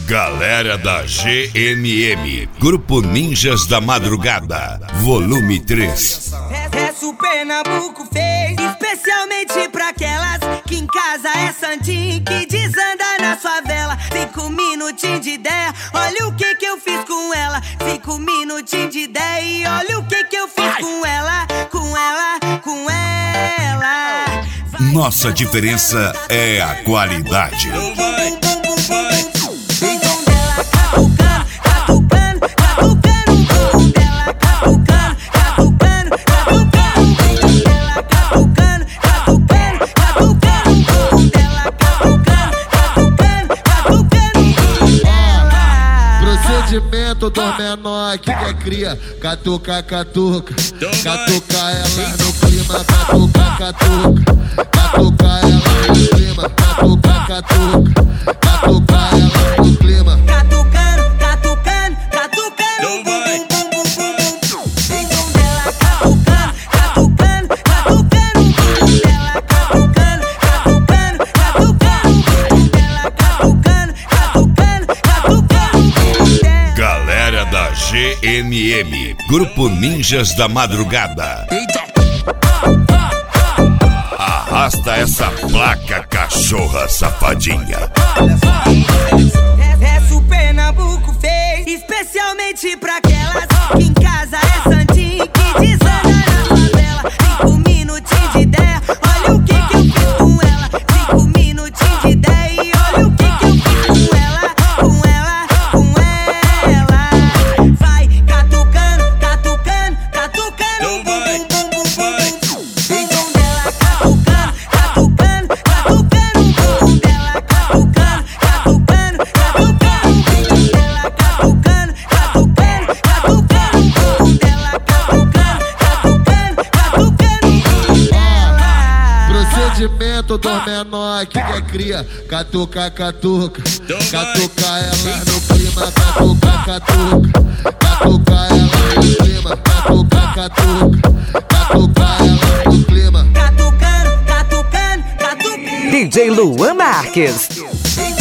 Galera da GNM, Grupo Ninjas da Madrugada, volume 3. Essa o Pernambuco fez especialmente pra aquelas que em casa é santinho, que desanda na favela. 5 minutinhos de ideia, olha o que eu fiz com ela. 5 minutinhos de ideia e olha o que eu fiz com ela, com ela, com ela. Nossa diferença é a qualidade. Procedimento dos menor que é cria. Catuca, catuca. Catuca ela no clima. Catuca, catuca. Catuca ela no clima. Catuca, catuca. Catuca ela no clima. Catucando, catucando, catucando, bum, bum, bum, bum, bum. Então dela catucando, catucando, catucando, bum dela catucando, catucando, catucando, dela catucando, catucando, catucando. Galera da GNM, Grupo Ninjas da Madrugada. Arrasta essa placa, cachorra safadinha. Essa o Pernambuco fez especialmente pra aquelas que em casa é santinho, que desanda na favela. 5 minutinhos de ideia, olha o que eu fiz com ela. 5 minutinhos de ideia e olha o que eu fiz com ela, com ela, com ela. Vai catucando, catucando, catucando, bum, bum, bum, bum, bum. Então dela catucando, catucando, catucando, bum dela catucando, catucando, catucando, dela catucando, catucando, catucando, bum dela catucando, catucando, catucando, ela. Procedimento dos menor que é cria. Catuca, catuca. Catuca ela no clima. Catuca, catuca. Catuca ela no clima. Catuca, catuca. Catuca ela no clima. Catucando, catucando, catucando. DJ Luan Marques.